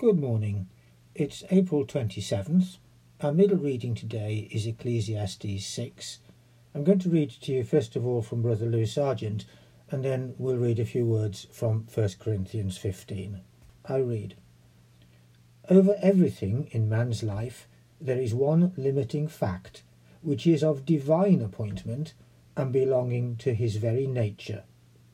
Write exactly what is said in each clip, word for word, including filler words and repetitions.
Good morning. It's April twenty-seventh. Our middle reading today is Ecclesiastes six. I'm going to read to you first of all from Brother Louis Sargent, and then we'll read a few words from First Corinthians fifteen. I read, "Over everything in man's life there is one limiting fact, which is of divine appointment and belonging to his very nature.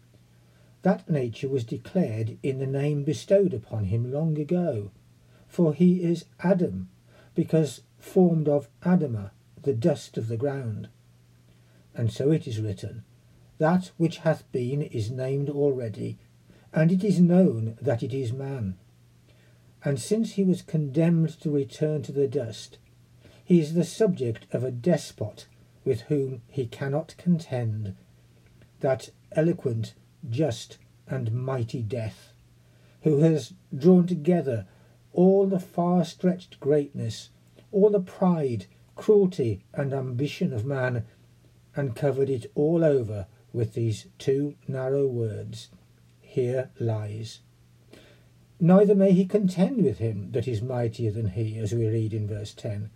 That nature was declared in the name bestowed upon him long ago, for he is Adam, because formed of Adamah, the dust of the ground. And so it is written, that which hath been is named already, and it is known that it is man. And since he was condemned to return to the dust, he is the subject of a despot with whom he cannot contend, that eloquent, just, and mighty death, who has drawn together all the far-stretched greatness, all the pride, cruelty, and ambition of man, and covered it all over with these two narrow words, Here lies. Neither may he contend with him that is mightier than he, as we read in verse ten.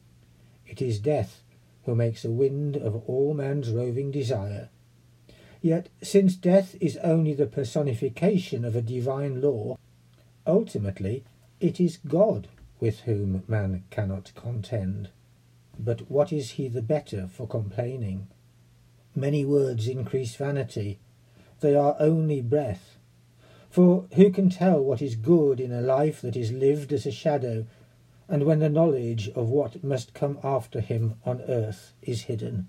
It is death who makes a wind of all man's roving desire. Yet, since death is only the personification of a divine law, ultimately it is God with whom man cannot contend. But what is he the better for complaining? Many words increase vanity. They are only breath. For who can tell what is good in a life that is lived as a shadow, and when the knowledge of what must come after him on earth is hidden?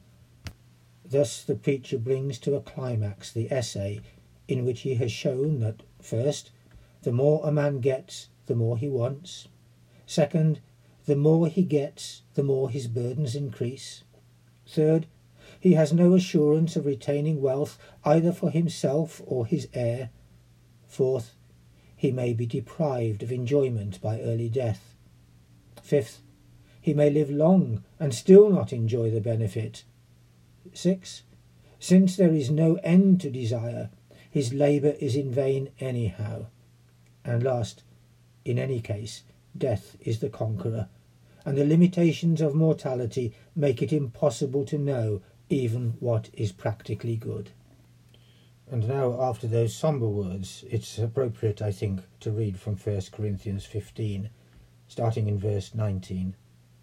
Thus the preacher brings to a climax the essay in which he has shown that, first, the more a man gets, the more he wants. Second, the more he gets, the more his burdens increase. Third, he has no assurance of retaining wealth either for himself or his heir. Fourth, he may be deprived of enjoyment by early death. Fifth, he may live long and still not enjoy the benefit. Six, since there is no end to desire, his labour is in vain anyhow. And last, in any case, death is the conqueror, and the limitations of mortality make it impossible to know even what is practically good." And now, after those sombre words, it's appropriate, I think, to read from First Corinthians fifteen, starting in verse nineteen.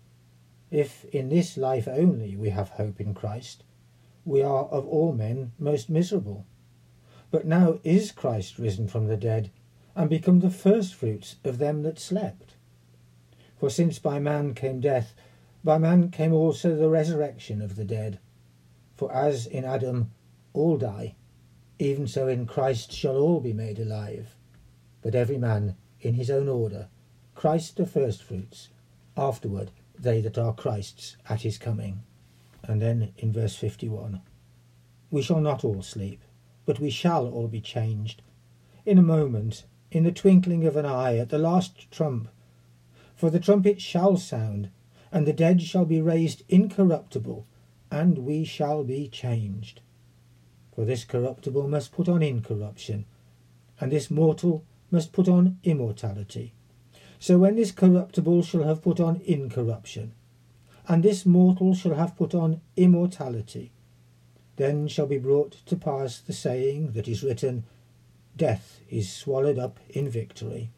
"If in this life only we have hope in Christ, we are of all men most miserable. But now is Christ risen from the dead, and become the firstfruits of them that slept. For since by man came death, by man came also the resurrection of the dead. For as in Adam all die, even so in Christ shall all be made alive. But every man in his own order, Christ the firstfruits, afterward they that are Christ's at his coming." And then in verse fifty-one, "We shall not all sleep, but we shall all be changed. In a moment, in the twinkling of an eye, at the last trump. For the trumpet shall sound, and the dead shall be raised incorruptible, and we shall be changed. For this corruptible must put on incorruption, and this mortal must put on immortality. So when this corruptible shall have put on incorruption, and this mortal shall have put on immortality, then shall be brought to pass the saying that is written, Death is swallowed up in victory.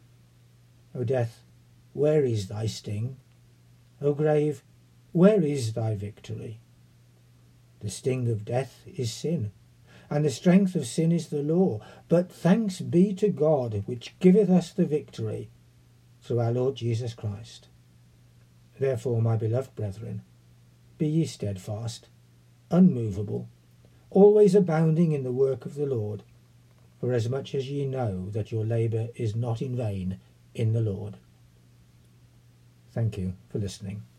O death, where is thy sting? O grave, where is thy victory? The sting of death is sin, and the strength of sin is the law. But thanks be to God, which giveth us the victory through our Lord Jesus Christ. Therefore, my beloved brethren, be ye steadfast, unmovable, always abounding in the work of the Lord, forasmuch as ye know that your labour is not in vain in the Lord." Thank you for listening.